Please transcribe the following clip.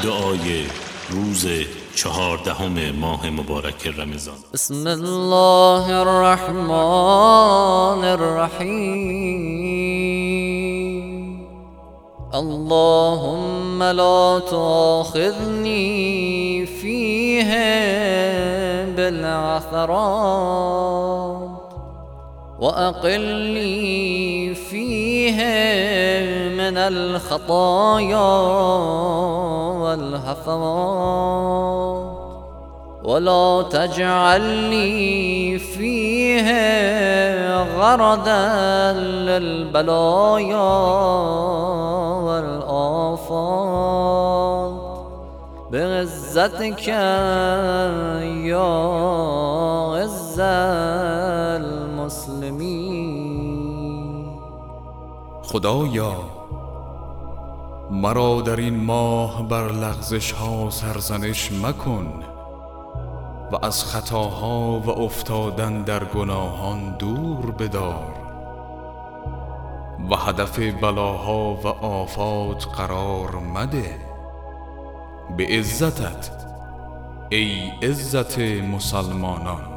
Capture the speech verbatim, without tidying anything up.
دعای روز چهاردهم ماه مبارک رمضان. بسم الله الرحمن الرحیم. اللهم لا تؤاخذني فيه بالعثرات وأقلني فيه من الخطايا والهفوات ولا تجعلني فيه غردا للبلايا والآفات بعزتك يا عز المسلمين. خدایا مرا در این ماه بر لغزش ها سرزنش مکن و از خطاها و افتادن در گناهان دور بدار و هدف بلاها و آفات قرار مده به عزتت ای عزت مسلمانان.